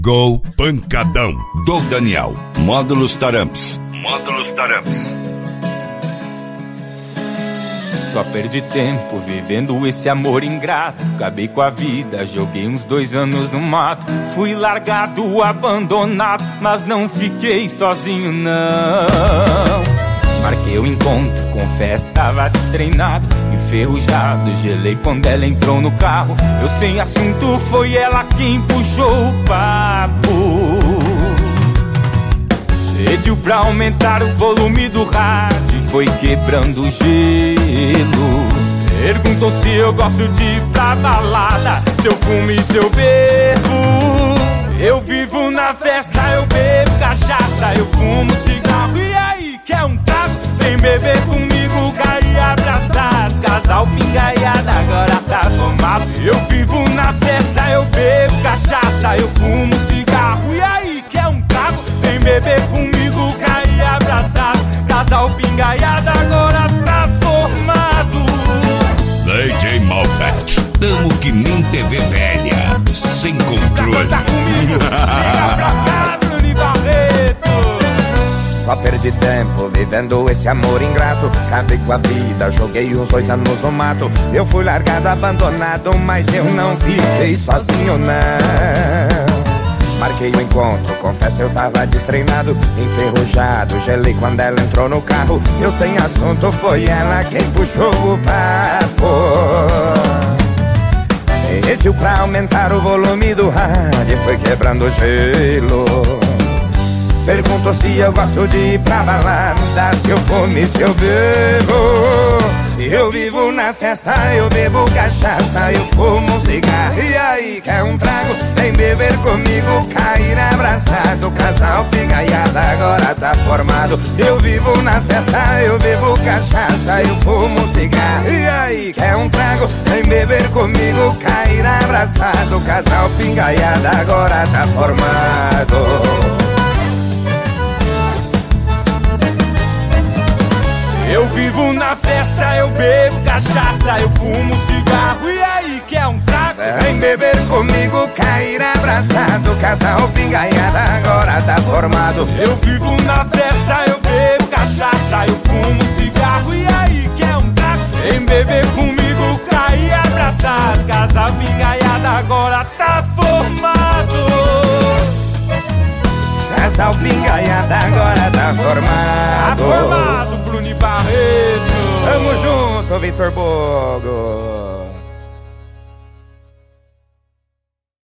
Gol Pancadão do Daniel. Módulos Taramps. Só perdi tempo vivendo esse amor ingrato. Acabei com a vida, joguei uns 2 anos no mato. Fui largado, abandonado, mas não fiquei sozinho não. Marquei o encontro, confesso, tava destreinado, enferrujado, gelei quando ela entrou no carro. Eu sem assunto, foi ela quem puxou o papo. Pediu pra aumentar o volume do rádio, foi quebrando o gelo. Perguntou se eu gosto de ir pra balada, se eu fumo e se eu bebo. Eu vivo na festa, eu bebo cachaça, eu fumo cigarro. E aí, quer um trago? Vem beber comigo, cair abraçado. Casal pingaiada, agora tá tomado. Eu vivo na festa, eu bebo cachaça, eu fumo cigarro. E aí, quer um trago? Vem beber comigo, cair abraçado. Casal pingaiada, agora tá formado. DJ Malbec. Tamo que nem TV velha, sem controle. Tá comigo, chega pra cá, Bruno Barreto. Só perdi tempo vivendo esse amor ingrato. Acabei com a vida, joguei uns 2 anos no mato. Eu fui largado, abandonado, mas eu não fiquei sozinho não. Marquei o encontro, confesso eu tava destreinado, enferrujado, gelei quando ela entrou no carro. Eu sem assunto, foi ela quem puxou o papo. Pediu pra aumentar o volume do rádio, foi quebrando o gelo. Perguntou se eu gosto de ir pra balada, se eu fumo e se eu bebo. Eu vivo na festa, eu bebo cachaça, eu fumo cigarro. E aí, quer um trago? Vem beber comigo, cair abraçado. Casal pingaiada, agora tá formado. Eu vivo na festa, eu bebo cachaça, eu fumo cigarro. E aí, quer um trago? Vem beber comigo, cair abraçado. Casal pingaiada, agora tá formado. Eu vivo na festa, eu bebo cachaça, eu fumo cigarro. E aí, quer um trago? Vem beber comigo, cair abraçado. Casal pingaiada, agora tá formado. Eu vivo na festa, eu bebo cachaça, eu fumo cigarro. E aí, quer um trago? Vem beber comigo, cair abraçado. Casal pingaiada, agora tá formado. Casal pingaiada, agora tá formado. Tá formado, Bruno Barreto. Tamo junto, Vitor Bogo.